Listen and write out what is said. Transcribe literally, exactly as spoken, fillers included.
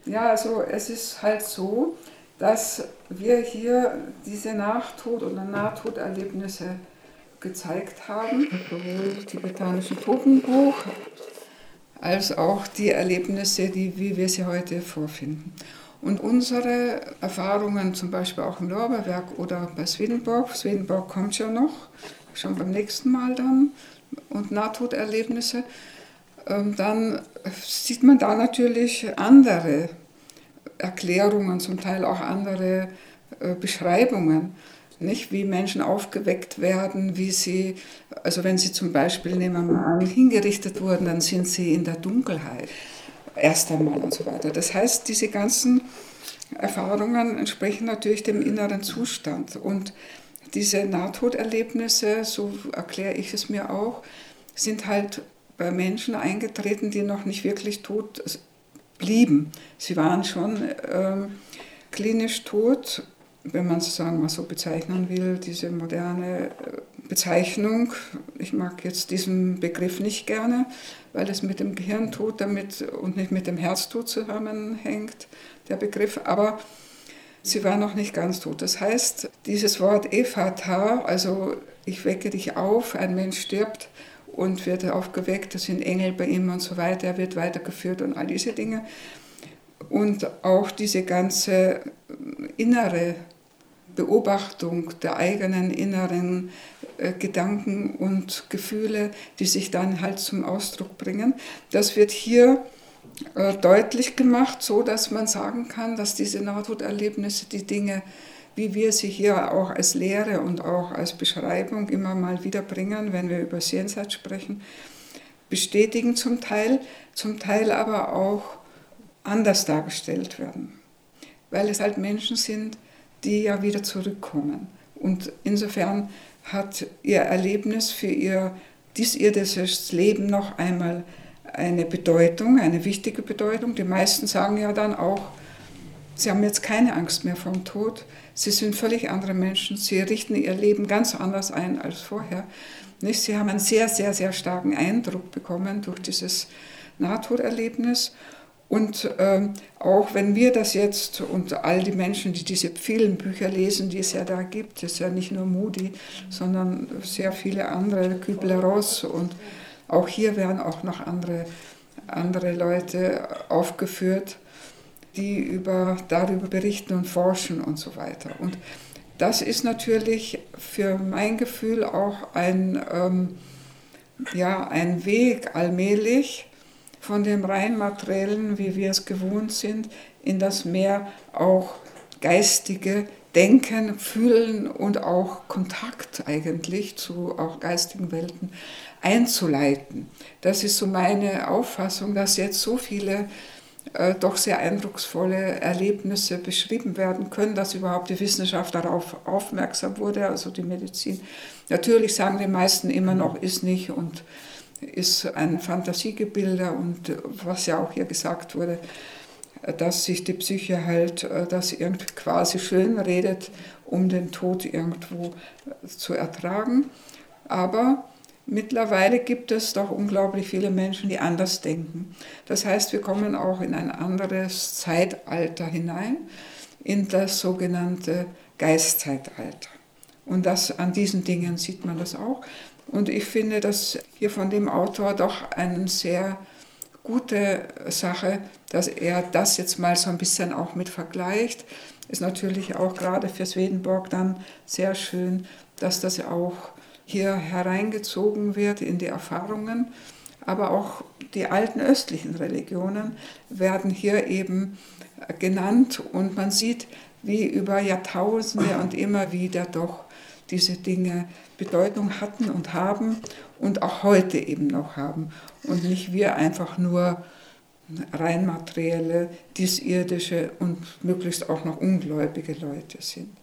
Ja, also es ist halt so, dass wir hier diese Nachtod- oder Nahtoderlebnisse gezeigt haben, sowohl im tibetanischen Totenbuch als auch die Erlebnisse, die, wie wir sie heute vorfinden. Und unsere Erfahrungen, zum Beispiel auch im Lorbeerwerk oder bei Swedenborg, Swedenborg kommt ja noch, schon beim nächsten Mal dann, und Nahtoderlebnisse, dann sieht man da natürlich andere Erklärungen, zum Teil auch andere Beschreibungen. Nicht, wie Menschen aufgeweckt werden, wie sie, also wenn sie zum Beispiel, nehmen wir mal an, hingerichtet wurden, dann sind sie in der Dunkelheit, erst einmal und so weiter. Das heißt, diese ganzen Erfahrungen entsprechen natürlich dem inneren Zustand. Und diese Nahtoderlebnisse, so erkläre ich es mir auch, sind halt bei Menschen eingetreten, die noch nicht wirklich tot blieben. Sie waren schon äh, klinisch tot, wenn man es sagen mal so bezeichnen will, diese moderne Bezeichnung. Ich mag jetzt diesen Begriff nicht gerne, weil es mit dem Gehirntod damit und nicht mit dem Herztod zusammenhängt, der Begriff. Aber sie war noch nicht ganz tot. Das heißt, dieses Wort Ephata, also ich wecke dich auf, ein Mensch stirbt und wird aufgeweckt, das sind Engel bei ihm und so weiter, er wird weitergeführt und all diese Dinge. Und auch diese ganze innere Beobachtung der eigenen inneren äh, Gedanken und Gefühle, die sich dann halt zum Ausdruck bringen. Das wird hier äh, deutlich gemacht, so dass man sagen kann, dass diese Nahtoderlebnisse die Dinge, wie wir sie hier auch als Lehre und auch als Beschreibung immer mal wieder bringen, wenn wir über das Jenseits sprechen, bestätigen zum Teil, zum Teil aber auch anders dargestellt werden, weil es halt Menschen sind, die ja wieder zurückkommen. Und insofern hat ihr Erlebnis für ihr diesirdisches Leben noch einmal eine Bedeutung, eine wichtige Bedeutung. Die meisten sagen ja dann auch, sie haben jetzt keine Angst mehr vom Tod, sie sind völlig andere Menschen, sie richten ihr Leben ganz anders ein als vorher. Sie haben einen sehr, sehr, sehr starken Eindruck bekommen durch dieses Nahtoderlebnis. Und äh, auch wenn wir das jetzt und all die Menschen, die diese vielen Bücher lesen, die es ja da gibt, ist ja nicht nur Moody, sondern sehr viele andere, Kübler-Ross, und auch hier werden auch noch andere, andere Leute aufgeführt, die über, darüber berichten und forschen und so weiter. Und das ist natürlich für mein Gefühl auch ein, ähm, ja, ein Weg allmählich, von dem rein materiellen, wie wir es gewohnt sind, in das mehr auch geistige Denken, Fühlen und auch Kontakt eigentlich zu auch geistigen Welten einzuleiten. Das ist so meine Auffassung, dass jetzt so viele äh, doch sehr eindrucksvolle Erlebnisse beschrieben werden können, dass überhaupt die Wissenschaft darauf aufmerksam wurde, also die Medizin. Natürlich sagen die meisten immer noch, ist nicht und ist ein Fantasiegebilde und was ja auch hier gesagt wurde, dass sich die Psyche halt das irgendwie quasi schön redet, um den Tod irgendwo zu ertragen. Aber mittlerweile gibt es doch unglaublich viele Menschen, die anders denken. Das heißt, wir kommen auch in ein anderes Zeitalter hinein, in das sogenannte Geistzeitalter. Und das, an diesen Dingen sieht man das auch. Und ich finde das hier von dem Autor doch eine sehr gute Sache, dass er das jetzt mal so ein bisschen auch mit vergleicht. Ist natürlich auch gerade für Swedenborg dann sehr schön, dass das auch hier hereingezogen wird in die Erfahrungen. Aber auch die alten östlichen Religionen werden hier eben genannt und man sieht, wie über Jahrtausende und immer wieder doch diese Dinge Bedeutung hatten und haben und auch heute eben noch haben. Und nicht wir einfach nur rein materielle, diesirdische und möglichst auch noch ungläubige Leute sind.